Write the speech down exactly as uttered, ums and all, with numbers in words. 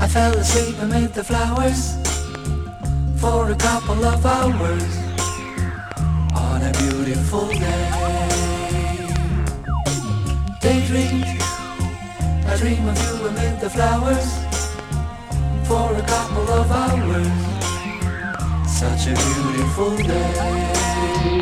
fell asleep amid the flowers for a couple of hours on a beautiful day. Daydream, I dream of you amid the flowers for a couple of hours. Such a beautiful day.